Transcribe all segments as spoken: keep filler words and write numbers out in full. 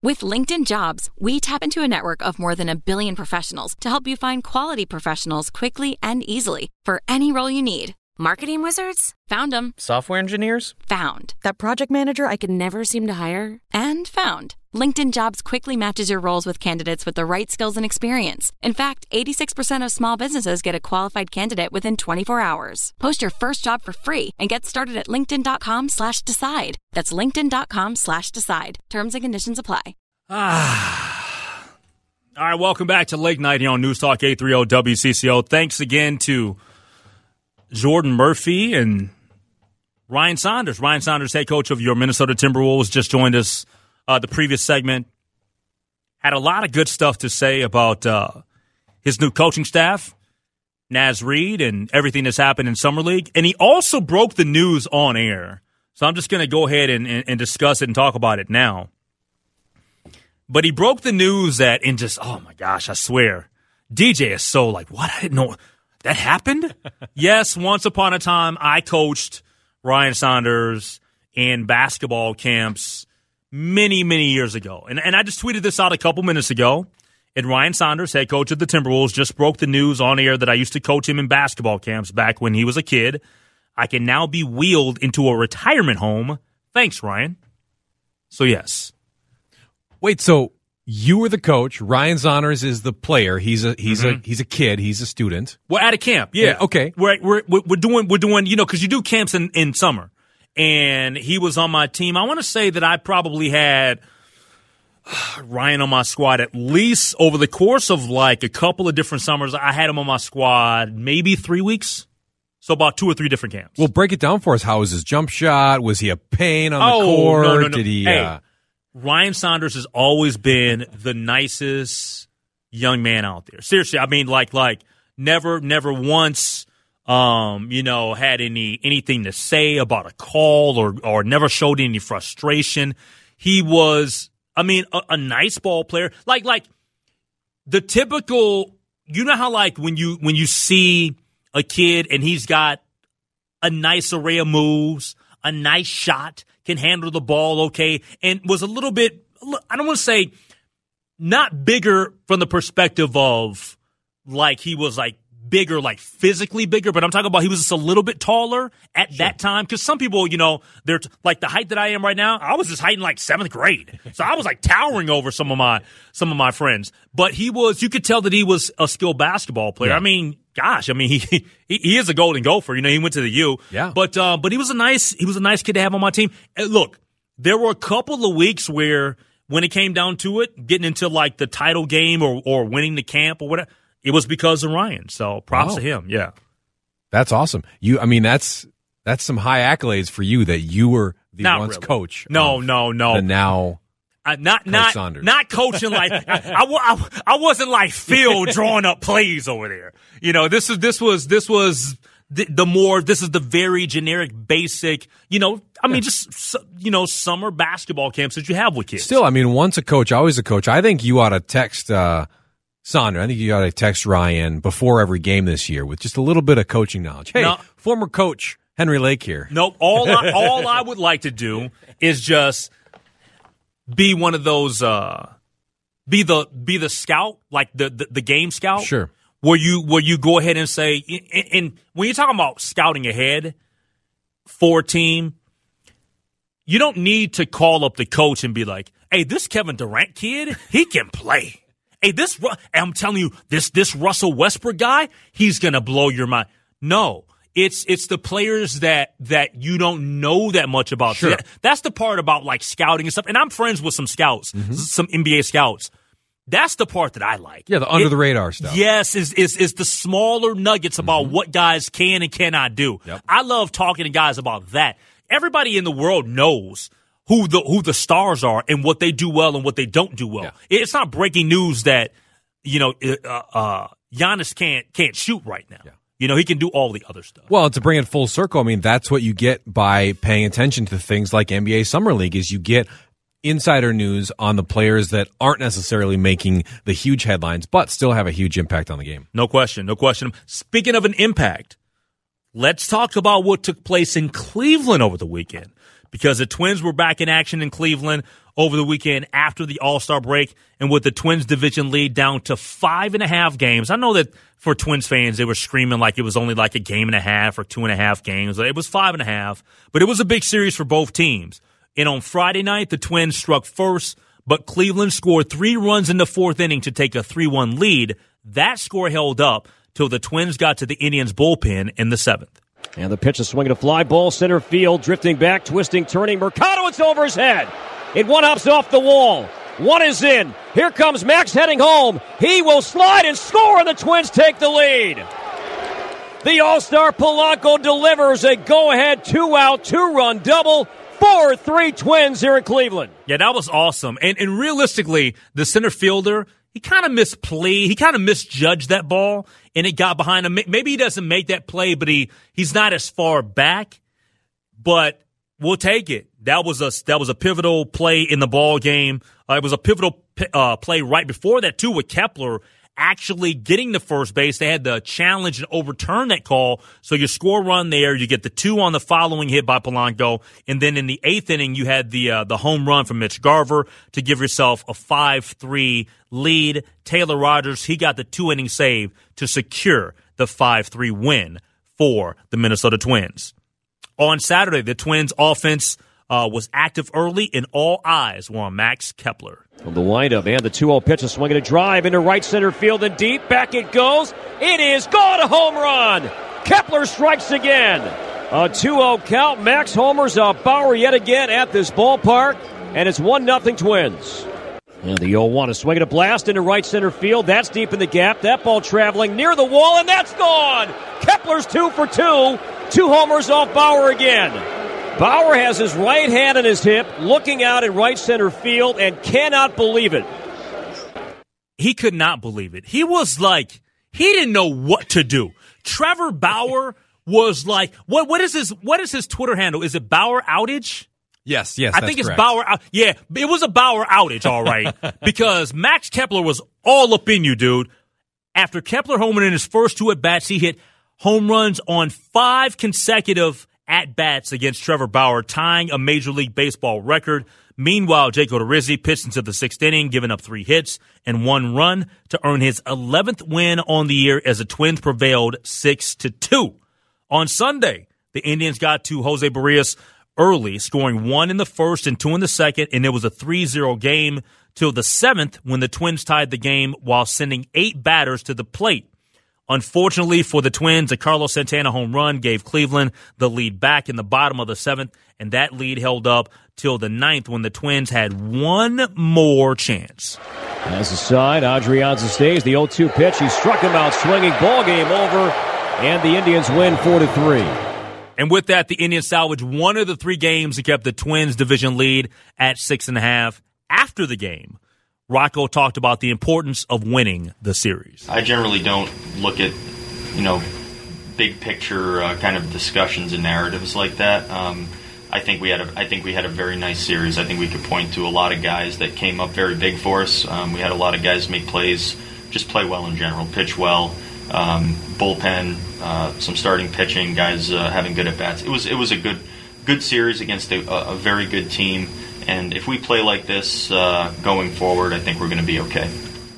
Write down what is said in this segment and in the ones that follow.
With LinkedIn Jobs, we tap into a network of more than a billion professionals to help you find quality professionals quickly and easily for any role you need. Marketing wizards? Found them. Software engineers? Found. That project manager I could never seem to hire? And found. LinkedIn Jobs quickly matches your roles with candidates with the right skills and experience. In fact, eighty-six percent of small businesses get a qualified candidate within twenty-four hours. Post your first job for free and get started at linkedin.com slash decide. That's linkedin.com slash decide. Terms and conditions apply. Ah. All right, welcome back to Late Night here on News Talk eight thirty W C C O. Thanks again to Jordan Murphy and Ryan Saunders. Ryan Saunders, head coach of your Minnesota Timberwolves, just joined us uh, the previous segment. Had a lot of good stuff to say about uh, his new coaching staff, Naz Reid, and everything that's happened in Summer League. And he also broke the news on air. So I'm just going to go ahead and, and, and discuss it and talk about it now. But he broke the news that, and just, oh my gosh, I swear, D J is so like, what? I didn't know that happened? Yes, once upon a time, I coached Ryan Saunders in basketball camps many, many years ago. And, and I just tweeted this out a couple minutes ago. And Ryan Saunders, head coach of the Timberwolves, just broke the news on air that I used to coach him in basketball camps back when he was a kid. I can now be wheeled into a retirement home. Thanks, Ryan. So, yes. Wait, so you were the coach. Ryan Saunders is the player. He's a he's mm-hmm. a he's a kid. He's a student. We're at a camp. Yeah. yeah okay. We're we're we're doing we're doing you know because you do camps in, in summer, and he was on my team. I want to say that I probably had uh, Ryan on my squad at least over the course of like a couple of different summers. I had him on my squad maybe three weeks. So about two or three different camps. Well, break it down for us. How was his jump shot? Was he a pain on oh, the court? No, no, no. Did he? Hey, uh... Ryan Saunders has always been the nicest young man out there. Seriously, I mean, like, like never, never once, um, you know, had any anything to say about a call or or never showed any frustration. He was, I mean, a, a nice ball player, like like the typical. You know how like when you when you see a kid and he's got a nice array of moves, a nice shot, can handle the ball okay, and was a little bit, I don't want to say not bigger from the perspective of like he was like bigger, like physically bigger, but I'm talking about he was just a little bit taller at sure. that time. Because some people, you know, they're t- like the height that I am right now. I was this height in like seventh grade, so I was like towering over some of my some of my friends. But he was, you could tell that he was a skilled basketball player. Yeah. I mean, gosh, I mean he, he he is a golden gopher. You know, he went to the U. Yeah. But uh, but he was a nice he was a nice kid to have on my team. And look, there were a couple of weeks where when it came down to it, getting into like the title game or or winning the camp or whatever. It was because of Ryan, so props wow. to him. Yeah, that's awesome. You, I mean, that's that's some high accolades for you that you were the not once really. coach. No, no, no. The now, uh, not Coach not Saunders. not coaching like I, I, I, I wasn't like Phil drawing up plays over there. You know, this is this was this was the, the more this is the very generic, basic. You know, I mean, yeah. just you know, summer basketball camps that you have with kids. Still, I mean, once a coach, always a coach. I think you ought to text. Uh, Saunders, I think you got to text Ryan before every game this year with just a little bit of coaching knowledge. Hey, no, former coach Henry Lake here. Nope. All I, all I would like to do is just be one of those, uh, be the be the scout, like the, the, the game scout. Sure. Where you where you go ahead and say, and, and when you're talking about scouting ahead for a team, you don't need to call up the coach and be like, "Hey, this Kevin Durant kid, he can play." Hey, this I'm telling you, this this Russell Westbrook guy, he's gonna blow your mind. No, it's it's the players that that you don't know that much about. Sure. That, that's the part about like scouting and stuff. And I'm friends with some scouts, mm-hmm. some N B A scouts. That's the part that I like. Yeah, the under it, the radar stuff. Yes, is is is the smaller nuggets about mm-hmm. what guys can and cannot do. Yep. I love talking to guys about that. Everybody in the world knows who the who the stars are and what they do well and what they don't do well. Yeah. It's not breaking news that, you know, uh, uh, Giannis can't can't shoot right now. Yeah. You know, he can do all the other stuff. Well, to bring it full circle, I mean, that's what you get by paying attention to things like N B A Summer League is you get insider news on the players that aren't necessarily making the huge headlines, but still have a huge impact on the game. No question, no question. Speaking of an impact, let's talk about what took place in Cleveland over the weekend. Because the Twins were back in action in Cleveland over the weekend after the All-Star break, and with the Twins division lead down to five and a half games. I know that for Twins fans, they were screaming like it was only like a game and a half or two and a half games. It was five and a half, but it was a big series for both teams. And on Friday night, the Twins struck first, but Cleveland scored three runs in the fourth inning to take a three one lead. That score held up till the Twins got to the Indians' bullpen in the seventh. And the pitch is swinging a fly ball, center field, drifting back, twisting, turning. Mercado, it's over his head. It one-ups off the wall. One is in. Here comes Max heading home. He will slide and score, and the Twins take the lead. The All-Star Polanco delivers a go-ahead two-out, two-run double. four three Twins here in Cleveland. Yeah, that was awesome. And, and realistically, the center fielder, he kind of misplayed. He kind of misjudged that ball, and it got behind him. Maybe he doesn't make that play, but he he's not as far back. But we'll take it. That was a that was a pivotal play in the ball game. Uh, it was a pivotal uh, play right before that too, with Kepler actually getting to first base. They had to challenge and overturn that call. So you score run there. You get the two on the following hit by Polanco. And then in the eighth inning, you had the uh, the home run from Mitch Garver to give yourself a five three lead. Taylor Rogers, he got the two-inning save to secure the five three win for the Minnesota Twins. On Saturday, the Twins offense uh, was active early, and all eyes were on Max Kepler. From the windup and the two oh pitch, a swinging a drive into right center field and deep. Back it goes. It is gone, a home run. Kepler strikes again. A two oh count. Max homers out Bauer yet again at this ballpark, and it's one nothing Twins. And the oh one is swinging a blast into right center field. That's deep in the gap. That ball traveling near the wall, and that's gone. Kepler's two for two. Two homers off Bauer again. Bauer has his right hand on his hip, looking out in right center field, and cannot believe it. He could not believe it. He was like, he didn't know what to do. Trevor Bauer was like, what? What is his? What is his Twitter handle? Is it Bauer Outage? Yes, yes, I that's think it's correct. Bauer. Yeah, it was a Bauer outage, all right, because Max Kepler was all up in you, dude. After Kepler homered in his first two at bats, he hit home runs on five consecutive at-bats against Trevor Bauer, tying a Major League Baseball record. Meanwhile, Jake Odorizzi pitched into the sixth inning, giving up three hits and one run to earn his eleventh win on the year as the Twins prevailed six to two. On Sunday, the Indians got to Jose Barrios early, scoring one in the first and two in the second, and it was a three zero game till the seventh when the Twins tied the game while sending eight batters to the plate. Unfortunately for the Twins, a Carlos Santana home run gave Cleveland the lead back in the bottom of the seventh, and that lead held up till the ninth when the Twins had one more chance. As a side, Adrianza stays. The oh two pitch. He struck him out swinging. Ball game over, and the Indians win four to three. And with that, the Indians salvaged one of the three games and kept the Twins' division lead at six and a half. After the game, Rocco talked about the importance of winning the series. I generally don't look at, you know, big picture uh, kind of discussions and narratives like that. Um, I think we had a, I think we had a very nice series. I think we could point to a lot of guys that came up very big for us. Um, we had a lot of guys make plays, just play well in general, pitch well, um, bullpen, uh, some starting pitching, guys uh, having good at bats. It was it was a good good series against a, a very good team. And if we play like this uh, going forward, I think we're going to be okay.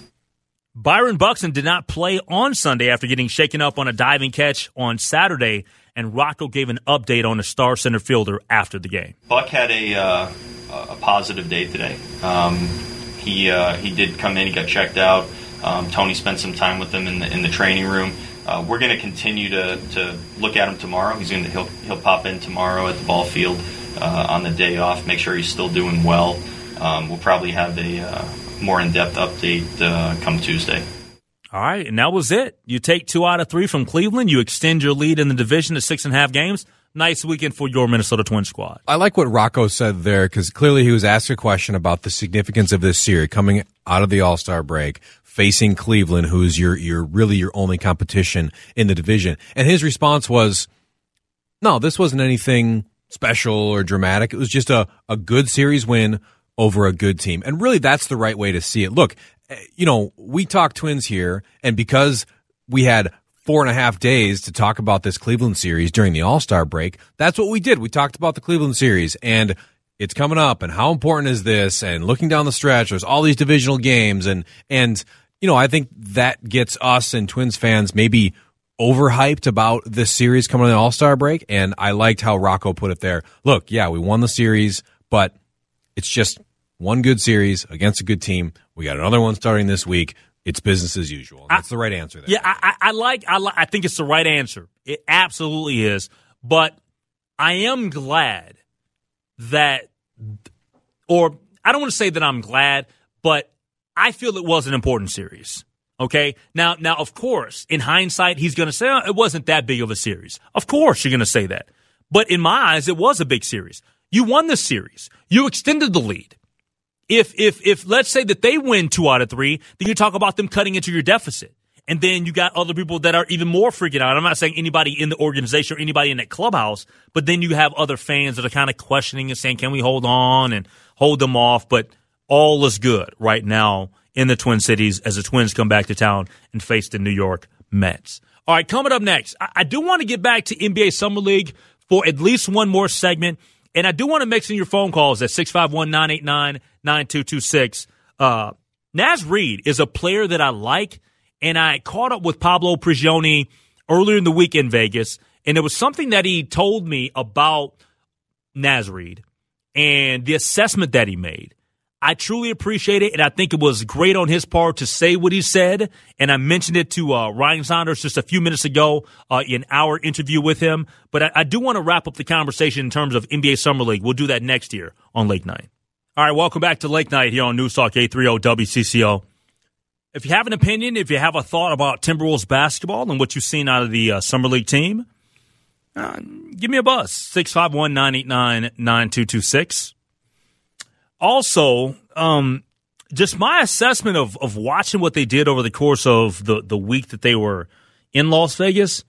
Byron Buxton did not play on Sunday after getting shaken up on a diving catch on Saturday, and Rocco gave an update on the star center fielder after the game. Buck had a uh, a positive day today. Um, he uh, he did come in, he got checked out. Um, Tony spent some time with him in the in the training room. Uh, we're going to continue to to look at him tomorrow. He's going to he'll he'll pop in tomorrow at the ball field. Uh, on the day off, make sure he's still doing well. Um, we'll probably have a uh, more in-depth update uh, come Tuesday. All right, and that was it. You take two out of three from Cleveland. You extend your lead in the division to six and a half games. Nice weekend for your Minnesota Twins squad. I like what Rocco said there because clearly he was asked a question about the significance of this series coming out of the All-Star break, facing Cleveland, who's your, your really your only competition in the division. And his response was, no, this wasn't anything special or dramatic. It was just a, a good series win over a good team. And really, that's the right way to see it. Look, you know, we talk Twins here, and because we had four and a half days to talk about this Cleveland series during the All-Star break, that's what we did. We talked about the Cleveland series, and it's coming up and how important is this, and looking down the stretch, there's all these divisional games, and and you know, I think that gets us and Twins fans maybe overhyped about this series coming on the All-Star break, and I liked how Rocco put it there. Look, yeah, we won the series, but it's just one good series against a good team. We got another one starting this week. It's business as usual. That's I, the right answer there. Yeah, I, I like. I like. I think it's the right answer. It absolutely is. But I am glad that, or I don't want to say that I'm glad, but I feel it was an important series. Okay? Now, now, of course, in hindsight, he's going to say, oh, it wasn't that big of a series. Of course you're going to say that. But in my eyes, it was a big series. You won the series. You extended the lead. If, if, if, let's say that they win two out of three, then you talk about them cutting into your deficit. And then you got other people that are even more freaking out. I'm not saying anybody in the organization or anybody in that clubhouse, but then you have other fans that are kind of questioning and saying, can we hold on and hold them off? But all is good right now in the Twin Cities as the Twins come back to town and face the New York Mets. All right, coming up next, I, I do want to get back to N B A Summer League for at least one more segment. And I do want to mix in your phone calls at six five one, nine eight nine, nine two two six. Uh, Naz Reid is a player that I like, and I caught up with Pablo Prigioni earlier in the week in Vegas, and it was something that he told me about Naz Reid and the assessment that he made. I truly appreciate it, and I think it was great on his part to say what he said, and I mentioned it to uh, Ryan Saunders just a few minutes ago uh, in our interview with him. But I, I do want to wrap up the conversation in terms of N B A Summer League. We'll do that next year on Lake Night. All right, welcome back to Lake Night here on News Talk eight thirty W C C O. If you have an opinion, if you have a thought about Timberwolves basketball and what you've seen out of the uh, Summer League team, uh, give me a buzz, six five one, nine eight nine, nine two two six. Also, um, just my assessment of, of watching what they did over the course of the, the week that they were in Las Vegas.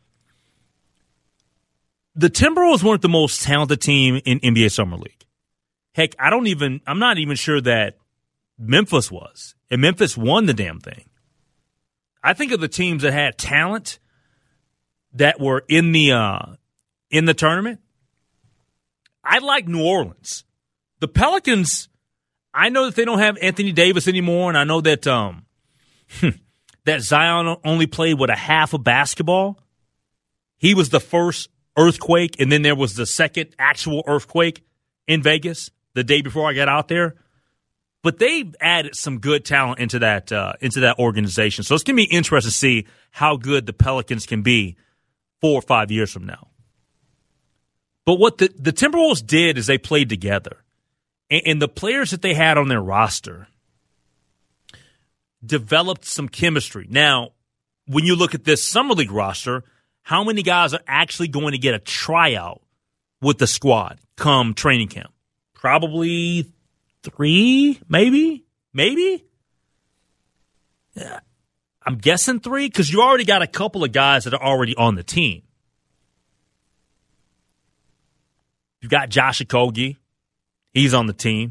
The Timberwolves weren't the most talented team in N B A Summer League. Heck, I don't even, I'm not even sure that Memphis was. And Memphis won the damn thing. I think of the teams that had talent that were in the, uh, in the tournament. I like New Orleans. The Pelicans, I know that they don't have Anthony Davis anymore, and I know that um, that Zion only played with a half of basketball. He was the first earthquake, and then there was the second actual earthquake in Vegas the day before I got out there. But they added some good talent into that uh, into that organization. So it's going to be interesting to see how good the Pelicans can be four or five years from now. But what the, the Timberwolves did is they played together. And, and the players that they had on their roster developed some chemistry. Now, when you look at this Summer League roster, how many guys are actually going to get a tryout with the squad come training camp? Probably three, maybe, maybe. Yeah, I'm guessing three because you already got a couple of guys that are already on the team. You've got Josh Okogie. He's on the team.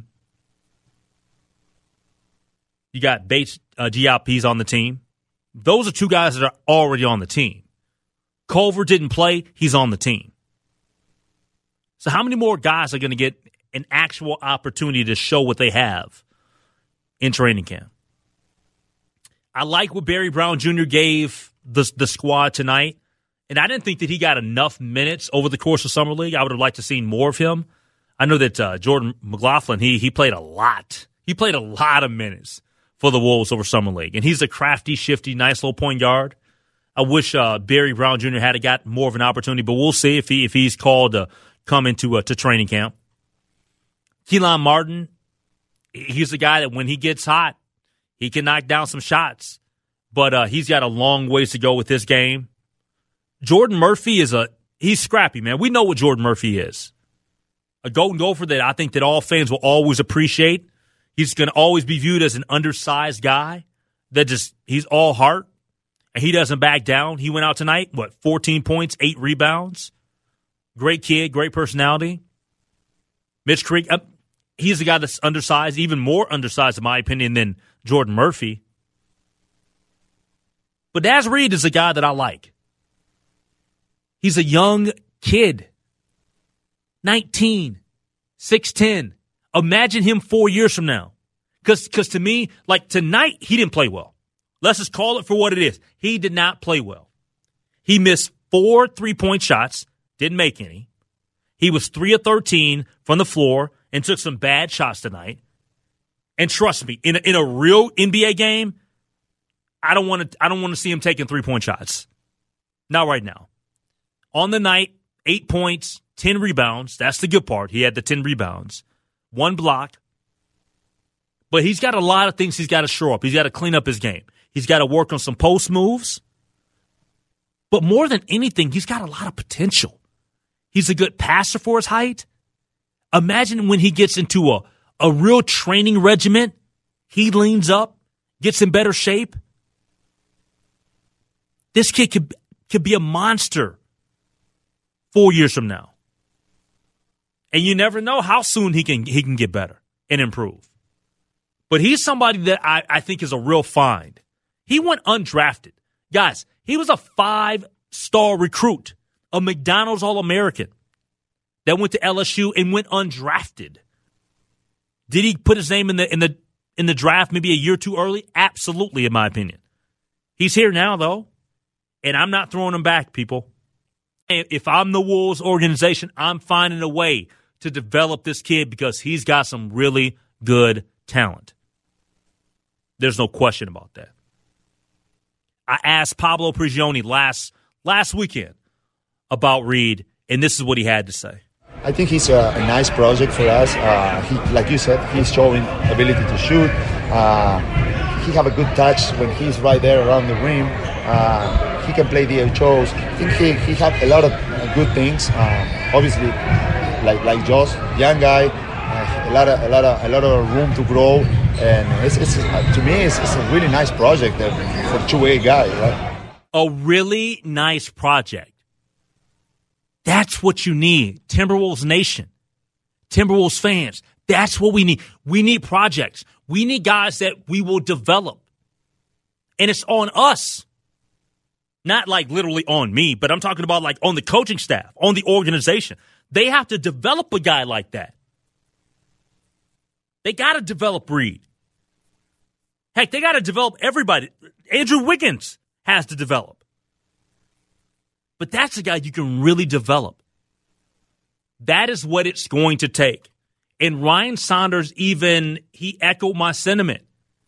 You got Bates uh, Diop. He's on the team. Those are two guys that are already on the team. Culver didn't play. He's on the team. So how many more guys are going to get an actual opportunity to show what they have in training camp? I like what Barry Brown Junior gave the, the squad tonight, and I didn't think that he got enough minutes over the course of Summer League. I would have liked to see more of him. I know that uh, Jordan McLaughlin, he he played a lot. He played a lot of minutes for the Wolves over Summer League, and he's a crafty, shifty, nice little point guard. I wish uh, Barry Brown Junior had got more of an opportunity, but we'll see if he if he's called to come into uh, to training camp. Keelan Martin, he's the guy that when he gets hot, he can knock down some shots, but uh, he's got a long ways to go with this game. Jordan Murphy is a he's scrappy, man. We know what Jordan Murphy is. A Golden Gopher that I think that all fans will always appreciate. He's going to always be viewed as an undersized guy that just he's all heart. And he doesn't back down. He went out tonight, what, fourteen points, eight rebounds. Great kid, great personality. Mitch Creek, uh, he's the guy that's undersized, even more undersized in my opinion than Jordan Murphy. But Naz Reid is a guy that I like. He's a young kid. nineteen, six ten, Imagine him four years from now. Because because to me, like tonight, he didn't play well. Let's just call it for what it is. He did not play well. He missed four three-point shots, didn't make any. He was three of thirteen from the floor and took some bad shots tonight. And trust me, in a, in a real N B A game, I don't want to I don't want to see him taking three-point shots. Not right now. On the night, eight points, ten rebounds. That's the good part. He had the ten rebounds. One block. But he's got a lot of things he's got to shore up. He's got to clean up his game. He's got to work on some post moves. But more than anything, he's got a lot of potential. He's a good passer for his height. Imagine when he gets into a, a real training regimen, he leans up, gets in better shape. This kid could, could be a monster four years from now. And you never know how soon he can he can get better and improve. But he's somebody that I, I think is a real find. He went undrafted. Guys, he was a five-star recruit, a McDonald's All-American that went to L S U and went undrafted. Did he put his name in the in the in the draft maybe a year too early? Absolutely, in my opinion. He's here now, though, and I'm not throwing him back, people. If I'm the Wolves organization, I'm finding a way to develop this kid because he's got some really good talent. There's no question about that. I asked Pablo Prigioni last last weekend about Reed, and this is what he had to say. I think he's a, a nice project for us. Uh, he, like you said, he's showing ability to shoot. Uh, he have a good touch when he's right there around the rim. Uh, he can play D H Os. I think he, he had a lot of uh, good things. Uh, obviously, like like Josh, young guy, uh, a lot of a lot of a lot of room to grow. And it's, it's uh, to me, it's, it's a really nice project uh, for a two-way guy, right? A really nice project. That's what you need. Timberwolves Nation, Timberwolves fans, that's what we need. We need projects. We need guys that we will develop. And it's on us. Not like literally on me, but I'm talking about like on the coaching staff, on the organization. They have to develop a guy like that. They got to develop Reed. Heck, they got to develop everybody. Andrew Wiggins has to develop. But that's a guy you can really develop. That is what it's going to take. And Ryan Saunders even, he echoed my sentiment.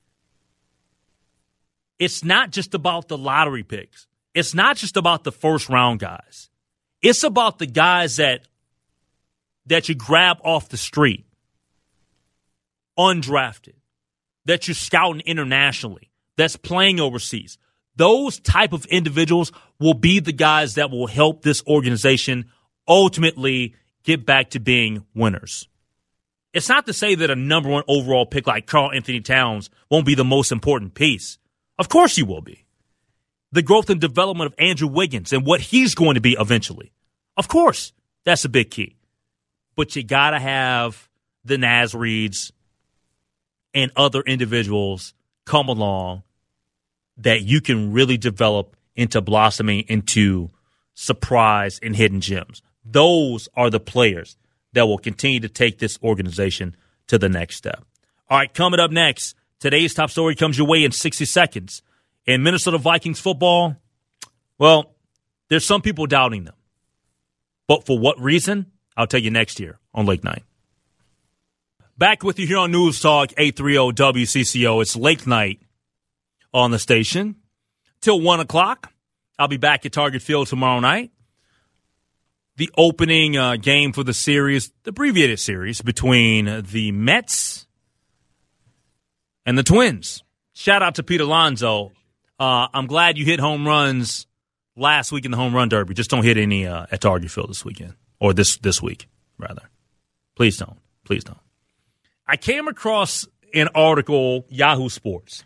It's not just about the lottery picks. It's not just about the first round guys. It's about the guys that, that you grab off the street, undrafted, that you're scouting internationally, that's playing overseas. Those type of individuals will be the guys that will help this organization ultimately get back to being winners. It's not to say that a number one overall pick like Karl Anthony Towns won't be the most important piece. Of course he will be. The growth and development of Andrew Wiggins and what he's going to be eventually. Of course, that's a big key. But you got to have the Naz Reeds and other individuals come along that you can really develop into blossoming into surprise and hidden gems. Those are the players that will continue to take this organization to the next step. All right, coming up next, today's top story comes your way in sixty seconds. In Minnesota Vikings football, well, there's some people doubting them. But for what reason? I'll tell you next year on Lake Night. Back with you here on News Talk eight thirty W C C O. It's Lake Night on the station till one o'clock. I'll be back at Target Field tomorrow night. The opening uh, game for the series, the abbreviated series, between the Mets and the Twins. Shout out to Pete Alonso. Uh, I'm glad you hit home runs last week in the home run derby. Just don't hit any uh, at Target Field this weekend. Or this, this week, rather. Please don't. Please don't. I came across an article, Yahoo Sports.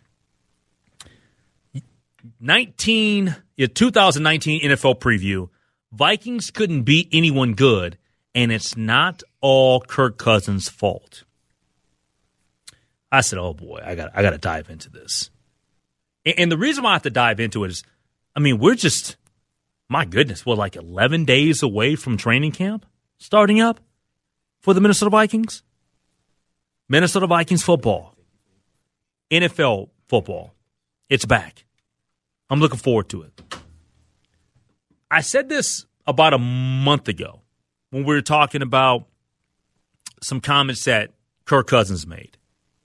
nineteen, yeah, twenty nineteen N F L preview. Vikings couldn't beat anyone good, and it's not all Kirk Cousins' fault. I said, oh, boy, I got I got to dive into this. And, and the reason why I have to dive into it is, I mean, we're just, my goodness, we're like eleven days away from training camp starting up for the Minnesota Vikings. Minnesota Vikings football, N F L football, it's back. I'm looking forward to it. I said this about a month ago when we were talking about some comments that Kirk Cousins made.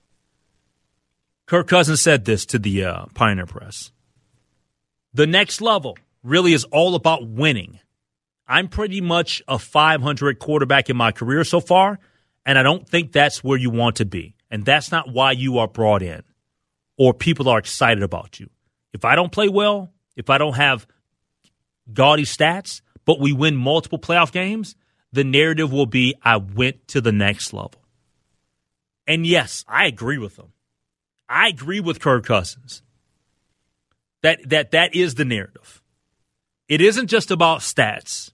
Kirk Cousins said this to the uh, Pioneer Press. The next level really is all about winning. I'm pretty much a five hundred quarterback in my career so far, and I don't think that's where you want to be. And that's not why you are brought in or people are excited about you. If I don't play well, if I don't have gaudy stats, but we win multiple playoff games, the narrative will be I went to the next level. And yes, I agree with him. I agree with Kirk Cousins. That that that is the narrative. It isn't just about stats.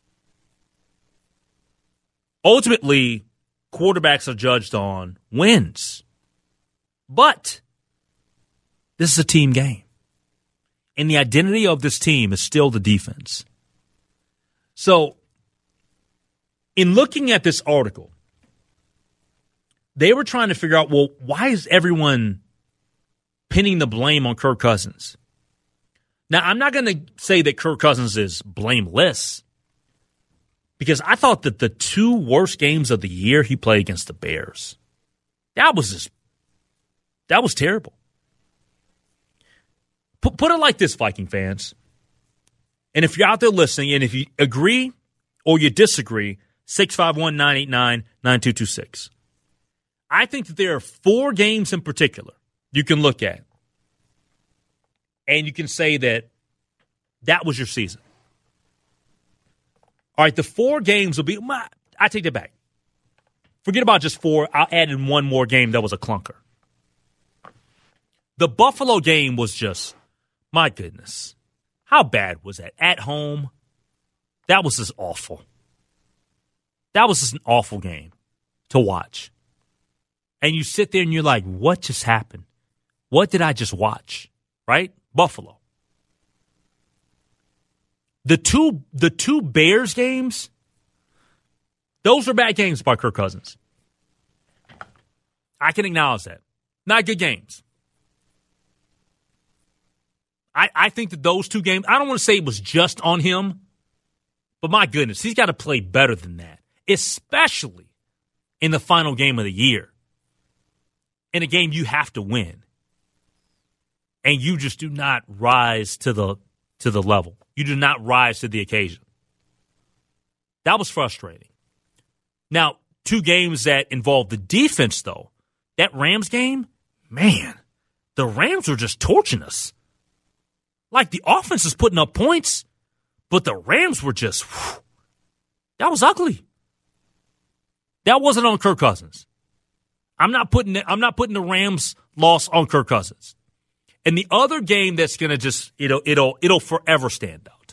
Ultimately, quarterbacks are judged on wins. But this is a team game. And the identity of this team is still the defense. So, in looking at this article, they were trying to figure out, well, why is everyone pinning the blame on Kirk Cousins? Now, I'm not going to say that Kirk Cousins is blameless because I thought that the two worst games of the year he played against the Bears, that was just, that was terrible. Put, put it like this, Viking fans. And if you're out there listening, and if you agree or you disagree, six five one, nine eight nine, nine two two six. I think that there are four games in particular you can look at, and you can say that that was your season. All right, the four games will be – I take that back. Forget about just four. I'll add in one more game that was a clunker. The Buffalo game was just – my goodness. How bad was that? At home, that was just awful. That was just an awful game to watch. And you sit there and you're like, what just happened? What did I just watch? Right? Buffalo. The two the two Bears games, those are bad games by Kirk Cousins. I can acknowledge that. Not good games. I, I think that those two games, I don't want to say it was just on him, but my goodness, he's got to play better than that, especially in the final game of the year. In a game you have to win. And you just do not rise to the to the level. You do not rise to the occasion. That was frustrating. Now, two games that involved the defense, though. That Rams game, man, the Rams were just torching us. Like, the offense is putting up points, but the Rams were just, whew, that was ugly. That wasn't on Kirk Cousins. I'm not putting it, I'm not putting the Rams loss on Kirk Cousins. And the other game that's going to just, it'll, it'll, it'll forever stand out.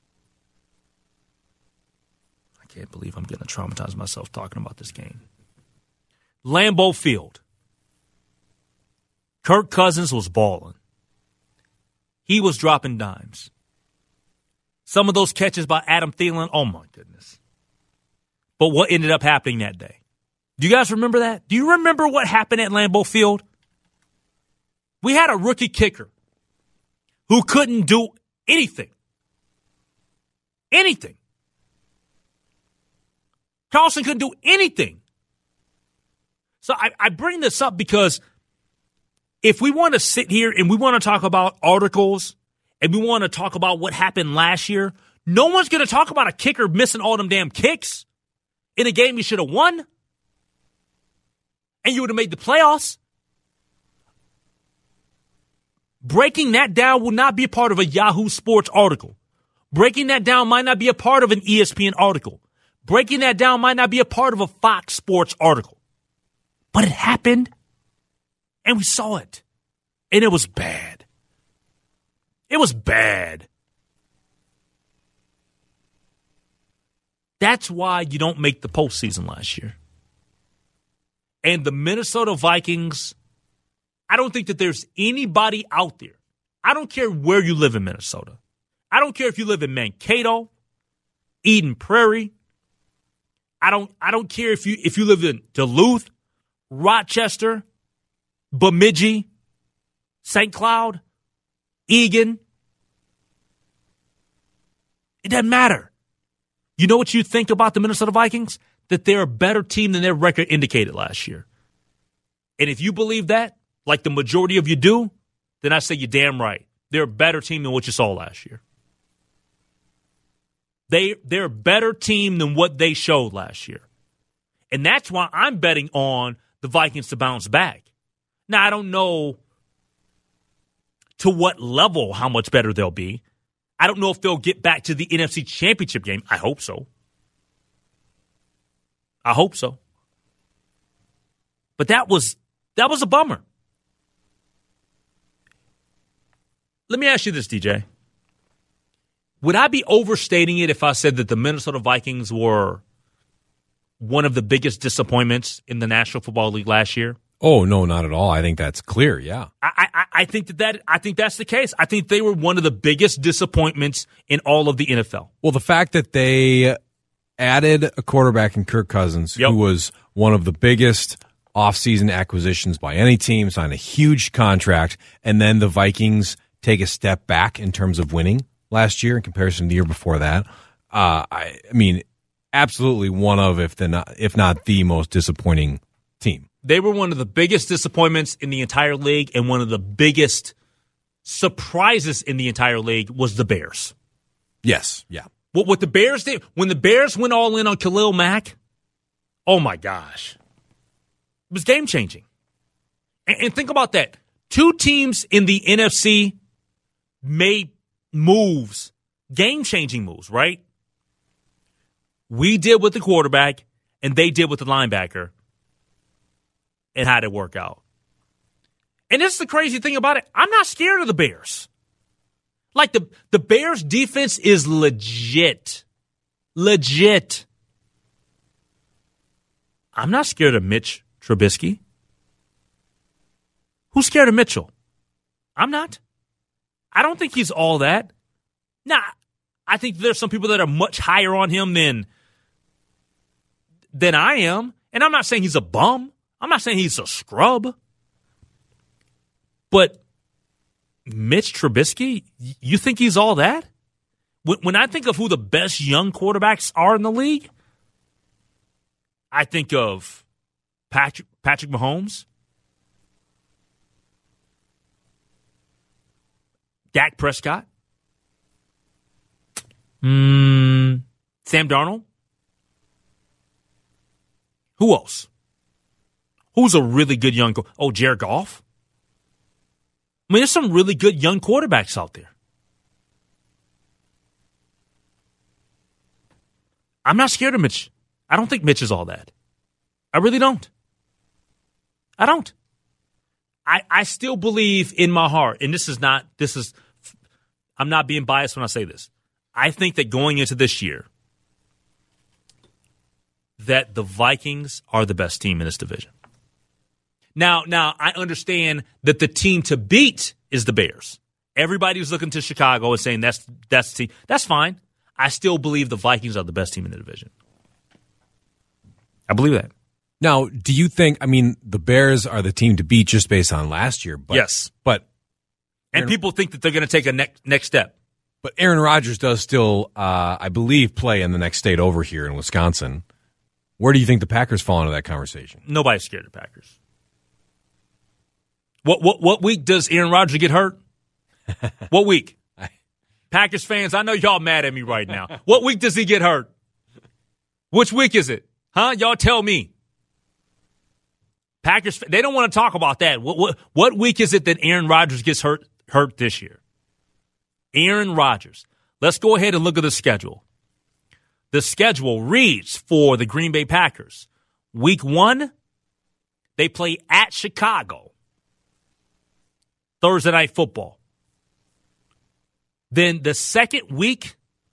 I can't believe I'm going to traumatize myself talking about this game. Lambeau Field. Kirk Cousins was balling. He was dropping dimes. Some of those catches by Adam Thielen, oh my goodness. But what ended up happening that day? Do you guys remember that? Do you remember what happened at Lambeau Field? We had a rookie kicker who couldn't do anything. Anything. Carlson couldn't do anything. So I, I bring this up because if we want to sit here and we want to talk about articles and we want to talk about what happened last year, no one's going to talk about a kicker missing all them damn kicks in a game you should have won and you would have made the playoffs. Breaking that down will not be a part of a Yahoo Sports article. Breaking that down might not be a part of an E S P N article. Breaking that down might not be a part of a Fox Sports article. But it happened, and we saw it, and it was bad. It was bad. That's why you don't make the postseason last year. And the Minnesota Vikings, I don't think that there's anybody out there. I don't care where you live in Minnesota. I don't care if you live in Mankato, Eden Prairie. I don't I don't care if you if you live in Duluth, Rochester, Bemidji, Saint Cloud, Egan. It doesn't matter. You know what you think about the Minnesota Vikings? That they're a better team than their record indicated last year. And if you believe that, like the majority of you do, then I say you're damn right. They're a better team than what you saw last year. They, they're a better team than what they showed last year. And that's why I'm betting on the Vikings to bounce back. Now, I don't know to what level how much better they'll be. I don't know if they'll get back to the N F C Championship game. I hope so. I hope so. But that was that was a bummer. Let me ask you this, D J. Would I be overstating it if I said that the Minnesota Vikings were one of the biggest disappointments in the National Football League last year? Oh, no, not at all. I think that's clear, yeah. I, I, I think that, that I think that's the case. I think they were one of the biggest disappointments in all of the N F L. Well, the fact that they added a quarterback in Kirk Cousins, yep. who was one of the biggest offseason acquisitions by any team, signed a huge contract, and then the Vikings take a step back in terms of winning last year in comparison to the year before that. Uh, I, I mean, absolutely one of, if the not, if not the most disappointing team. They were one of the biggest disappointments in the entire league, and one of the biggest surprises in the entire league was the Bears. Yes, yeah. What, what the Bears did, when the Bears went all in on Khalil Mack, oh my gosh. It was game-changing. And, and think about that. Two teams in the N F C made moves, game-changing moves, right? We did with the quarterback, and they did with the linebacker. And how did it work out? And this is the crazy thing about it. I'm not scared of the Bears. Like, the, the Bears' defense is legit. Legit. I'm not scared of Mitch Trubisky. Who's scared of Mitchell? I'm not. I don't think he's all that. Now, I think there's some people that are much higher on him than, than I am. And I'm not saying he's a bum. I'm not saying he's a scrub. But Mitch Trubisky, you think he's all that? When, when I think of who the best young quarterbacks are in the league, I think of Patrick, Patrick Mahomes, Dak Prescott, mm, Sam Darnold. Who else? Who's a really good young – oh, Jared Goff? I mean, there's some really good young quarterbacks out there. I'm not scared of Mitch. I don't think Mitch is all that. I really don't. I don't. I, I still believe in my heart, and this is not – this is – I'm not being biased when I say this. I think that going into this year, that the Vikings are the best team in this division. Now, now I understand that the team to beat is the Bears. Everybody was looking to Chicago and saying that's that's the team. That's fine. I still believe the Vikings are the best team in the division. I believe that. Now, do you think, I mean, the Bears are the team to beat just based on last year? But, yes. But And Aaron, people think that they're going to take a next next step. But Aaron Rodgers does still, uh, I believe, play in the next state over here in Wisconsin. Where do you think the Packers fall into that conversation? Nobody's scared of the Packers. What what what week does Aaron Rodgers get hurt? What week? Packers fans, I know y'all mad at me right now. What week does he get hurt? Which week is it? Huh? Y'all tell me. Packers, they don't want to talk about that. What what what week is it that Aaron Rodgers gets hurt hurt this year? Aaron Rodgers. Let's go ahead and look at the schedule. The schedule reads for the Green Bay Packers. Week one, they play at Chicago. Thursday Night Football. Then the second week,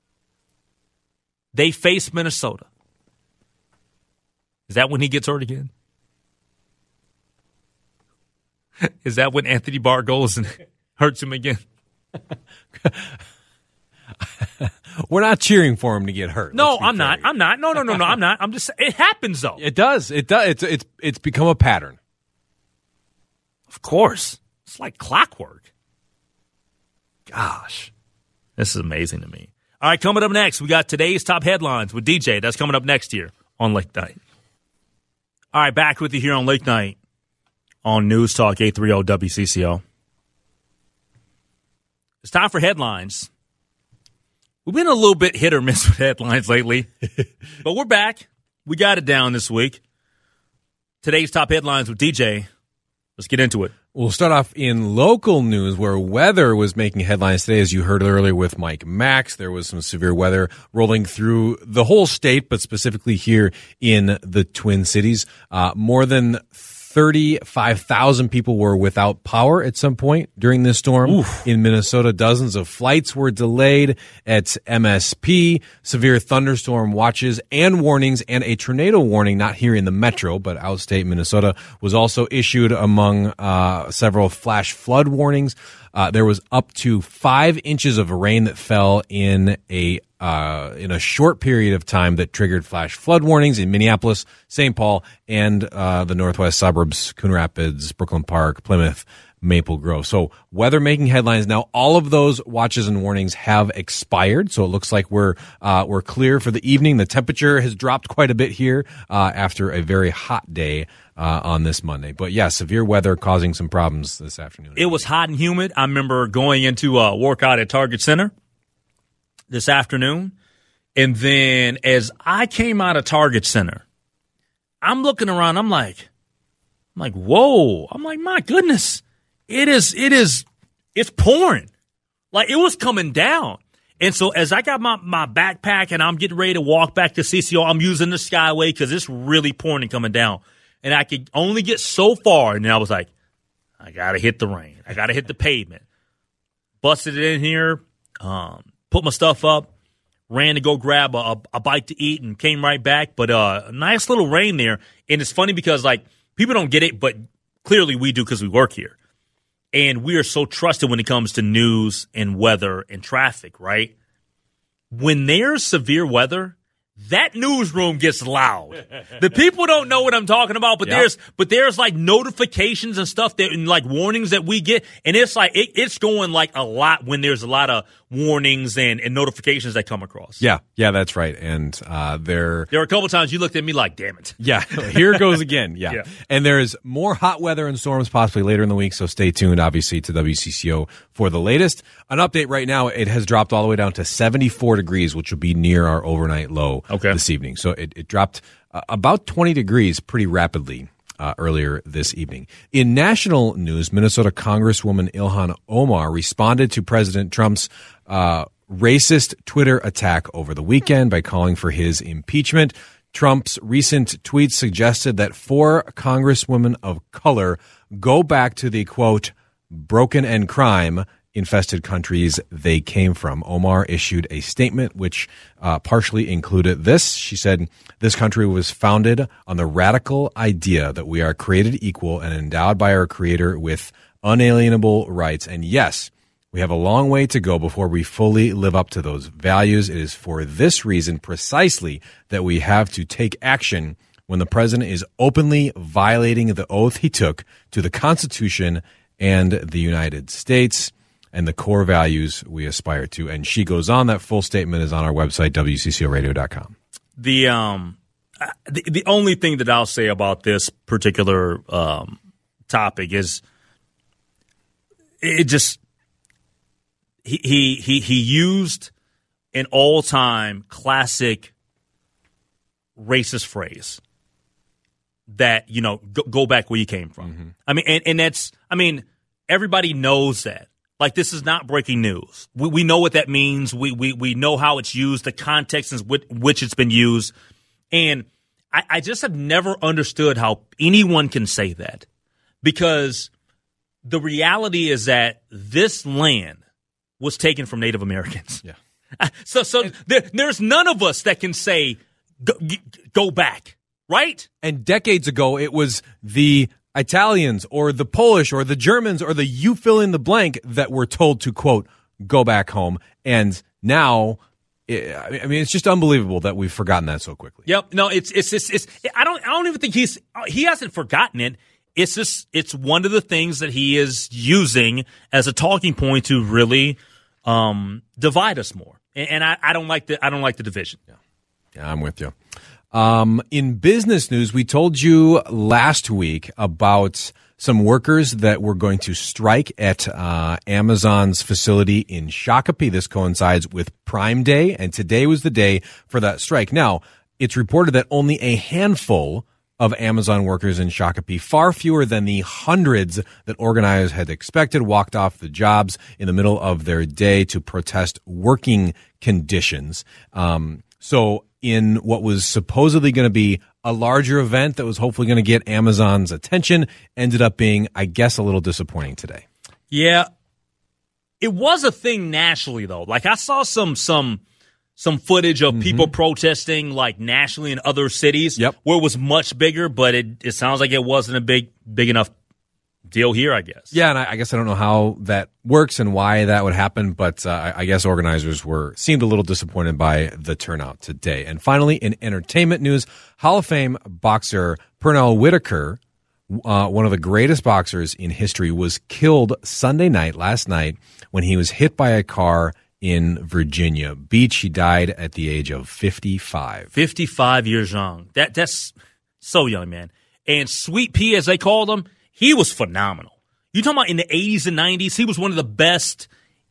they face Minnesota. Is that when he gets hurt again? Is that when Anthony Barr goes and hurts him again? We're not cheering for him to get hurt. No, I'm not. I'm not. No, no, no, no, I'm not. I'm just. It happens though. It does. It does. It's it's it's become a pattern. Of course, it's like clockwork. Gosh, this is amazing to me. All right, coming up next, we got today's top headlines with D J. That's coming up next year on Late Night. All right, back with you here on Late Night on News Talk eight thirty W C C O. It's time for headlines. We've been a little bit hit or miss with headlines lately, but we're back. We got it down this week. Today's top headlines with D J. Let's get into it. We'll start off in local news where weather was making headlines today. As you heard earlier with Mike Max, there was some severe weather rolling through the whole state, but specifically here in the Twin Cities. Uh, more than thirty-five thousand people were without power at some point during this storm. Oof. In Minnesota. Dozens of flights were delayed at M S P. Severe thunderstorm watches and warnings and a tornado warning, not here in the metro, but outstate Minnesota, was also issued among uh, several flash flood warnings. Uh, there was up to five inches of rain that fell in a uh, in a short period of time that triggered flash flood warnings in Minneapolis, Saint Paul, and uh, the northwest suburbs, Coon Rapids, Brooklyn Park, Plymouth, Maple Grove. So weather making headlines. Now, all of those watches and warnings have expired, so it looks like we're uh, we're clear for the evening. The temperature has dropped quite a bit here uh, after a very hot day uh, on this Monday. But yeah, severe weather causing some problems this afternoon. It was hot and humid. I remember going into a workout at Target Center this afternoon, and then as I came out of Target Center, I'm looking around. I'm like, I'm like, whoa! I'm like, my goodness. It is, it is, it's pouring. Like, it was coming down. And so as I got my, my backpack and I'm getting ready to walk back to C C O, I'm using the Skyway because it's really pouring and coming down. And I could only get so far. And then I was like, I got to hit the rain. I got to hit the pavement. Busted it in here, um, put my stuff up, ran to go grab a, a, a bite to eat and came right back. But uh, a nice little rain there. And it's funny because, like, people don't get it, but clearly we do because we work here. And we are so trusted when it comes to news and weather and traffic, right? When there's severe weather, that newsroom gets loud. The people don't know what I'm talking about, but yep. there's but there's like notifications and stuff that and like warnings that we get, and it's like it, it's going like a lot when there's a lot of warnings and, and notifications that come across. Yeah, yeah, that's right. And uh, there there were a couple times you looked at me like, damn it. Yeah, here goes again. Yeah. yeah, and there's more hot weather and storms possibly later in the week, so stay tuned, obviously, to W C C O for the latest. An update right now: it has dropped all the way down to seventy-four degrees, which will be near our overnight low. Okay. This evening. So it, it dropped uh, about twenty degrees pretty rapidly uh, earlier this evening. In national news, Minnesota Congresswoman Ilhan Omar responded to President Trump's uh, racist Twitter attack over the weekend by calling for his impeachment. Trump's recent tweets suggested that four congresswomen of color go back to the, quote, broken and crime infested countries they came from. Omar issued a statement which uh, partially included this. She said, "This country was founded on the radical idea that we are created equal and endowed by our Creator with unalienable rights. And yes, we have a long way to go before we fully live up to those values. It is for this reason precisely that we have to take action when the president is openly violating the oath he took to the Constitution and the United States and the core values we aspire to." And she goes on. That full statement is on our website, W C C O radio dot com. The um, the, the only thing that I'll say about this particular um, topic is it just he he he, he used an all time classic racist phrase that, you know, go, go back where you came from. Mm-hmm. I mean, and, and that's I mean, everybody knows that. Like, this is not breaking news. We we know what that means. We we we know how it's used, the context in which, which it's been used. And I, I just have never understood how anyone can say that. Because the reality is that this land was taken from Native Americans. Yeah. So so there, there's none of us that can say, go, go back, right? And decades ago, it was the Italians or the Polish or the Germans or the you fill in the blank that were told to, quote, go back home. And Now, I mean, it's just unbelievable that we've forgotten that so quickly. Yep. No, it's it's it's, it's I don't I don't even think he's he hasn't forgotten it. It's just it's one of the things that he is using as a talking point to really um, divide us more. And, and I, I don't like the I don't like the division. Yeah, yeah, I'm with you. Um, in business news, we told you last week about some workers that were going to strike at uh, Amazon's facility in Shakopee. This coincides with Prime Day, and today was the day for that strike. Now, it's reported that only a handful of Amazon workers in Shakopee, far fewer than the hundreds that organizers had expected, walked off the jobs in the middle of their day to protest working conditions. Um, so in what was supposedly going to be a larger event that was hopefully going to get Amazon's attention, ended up being, I guess, a little disappointing today. Yeah. It was a thing nationally, though. Like, I saw some some some footage of mm-hmm. people protesting, like, nationally in other cities yep. where it was much bigger, but it, it sounds like it wasn't a big big enough deal here, I guess. Yeah, and I, I guess I don't know how that works and why that would happen, but uh, I, I guess organizers were seemed a little disappointed by the turnout today. And finally, in entertainment news, Hall of Fame boxer Pernell Whitaker, uh, one of the greatest boxers in history, was killed Sunday night, last night, when he was hit by a car in Virginia Beach. He died at the age of fifty-five. fifty-five years young. That That's so young, man. And Sweet Pea, as they called him, he was phenomenal. You talking about in the eighties and nineties, he was one of the best,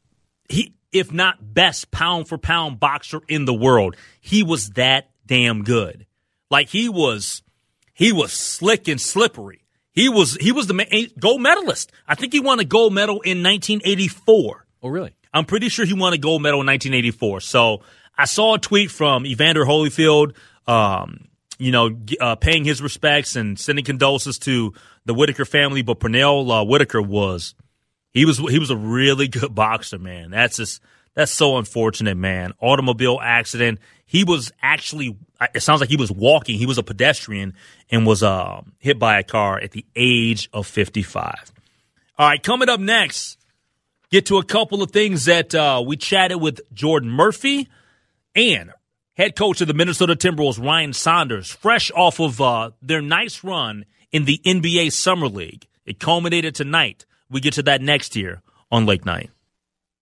he if not best pound for pound boxer in the world. He was that damn good. Like he was, he was slick and slippery. He was he was the gold medalist. I think he won a gold medal in nineteen eighty-four. Oh, really? I'm pretty sure he won a gold medal in nineteen eighty-four. So I saw a tweet from Evander Holyfield, um, you know, uh, paying his respects and sending condolences to the Whitaker family. But Pernell uh, Whitaker was he was he was a really good boxer, man. That's just that's so unfortunate, man. Automobile accident. He was actually, it sounds like he was walking. He was a pedestrian and was uh, hit by a car at the age of fifty-five. All right, coming up next, get to a couple of things that uh, we chatted with Jordan Murphy and head coach of the Minnesota Timberwolves, Ryan Saunders, fresh off of uh, their nice run in the N B A Summer League. It culminated tonight. We get to that next year on Lake Night.